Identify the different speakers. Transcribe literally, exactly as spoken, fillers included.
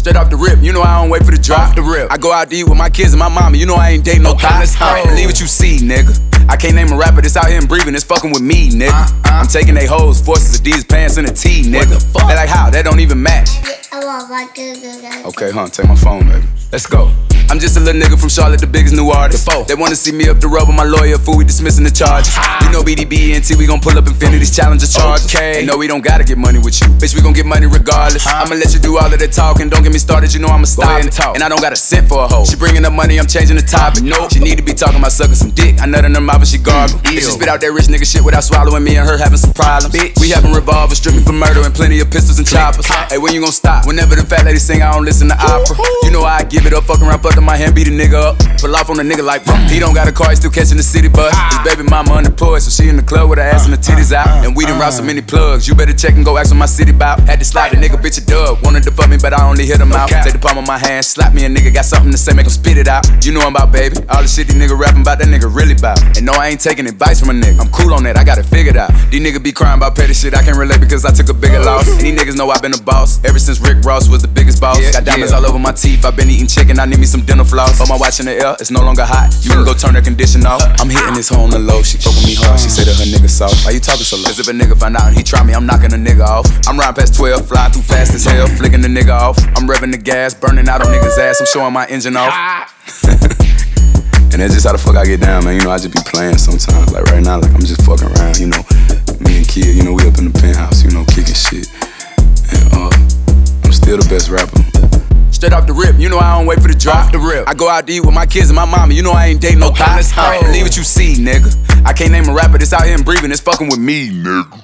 Speaker 1: Straight off the rip, you know I don't wait for the drop. Off the rip. I go out to eat with my kids and my mama, you know I ain't dating no
Speaker 2: okay,
Speaker 1: thoughts. Believe what you see, nigga. I can't name a rapper that's out here and breathing, it's fucking with me, nigga. Uh, uh. I'm taking they hoes, forces, Adidas pants, and a tee, nigga.
Speaker 2: What the fuck?
Speaker 1: They like, how? That don't even match. Okay, huh, take my phone, baby. Let's go. I'm just a little nigga from Charlotte, the biggest new artist. They wanna see me up the road with my lawyer, fool, we dismissing the charges. You know B D B N T, we gon' pull up Infinity's challenger charges.
Speaker 2: Okay.
Speaker 1: And no, we don't gotta get money with you. Bitch, we gon' get money regardless.
Speaker 2: Huh?
Speaker 1: I'ma let you do all of that talking, don't get me started, you know I'ma stop
Speaker 2: and
Speaker 1: it.
Speaker 2: talk.
Speaker 1: And I don't got a cent for a hoe. She bringing up money, I'm changing the topic. No, she need to be talking about sucking some dick. I nut in her mouth and she gargle. Bitch, she spit out that rich nigga shit without swallowing me and her having some problems. Bitch. We having revolvers, stripping for murder and plenty of pistols and choppers. Hey, when you gon' stop? Whenever the fat lady sing, I don't listen to opera. You know I give it up, fuck around, fuck up my hand, beat a nigga up. Pull off on a nigga like, he don't got a car, he still catching the city bus. His baby mama unemployed, so she in the club with her ass and her titties out. And we done route so many plugs, you better check and go ask on my city bout. Had to slide a nigga, bitch a dub. Wanted to fuck me, but I only hit him out. Take the palm of my hand, slap me a nigga, got something to say, make him spit it out. You know I'm about, baby. All the shit these nigga rapping about, that nigga really bout. And no, I ain't taking advice from a nigga. I'm cool on that, I got it figured out. These niggas be crying about petty shit, I can't relate because I took a bigger loss. And these niggas know I've been a boss ever since Rick Ross was the biggest boss. Got diamonds all over my teeth, I've been eating chicken, I need me some dental floss. Put my watch in the air, it's no longer hot. You can go turn the condition off. I'm hitting this hoe on the low, she fuck with me hard. She said that her nigga soft. Why you talking so low? Cause if a nigga find out and he try me, I'm knocking a nigga off. I'm riding past twelve, flying through fast as hell, flicking the nigga off. I'm revving the gas, burning out on niggas' ass, I'm showing my engine off. And that's just how the fuck I get down, man. You know, I just be playing sometimes. Like right now, like I'm just fucking around, you know. Me and Kid, you know, we up in the penthouse, you know, kicking shit. And uh, I'm still the best rapper. Straight off the rip, you know I don't wait for the drop. Off the rip. I go out to eat with my kids and my mama, you know I ain't dating no
Speaker 2: okay,
Speaker 1: thoughts. Believe what you see, nigga. I can't name a rapper that's out here and breathing, it's fucking with me, nigga.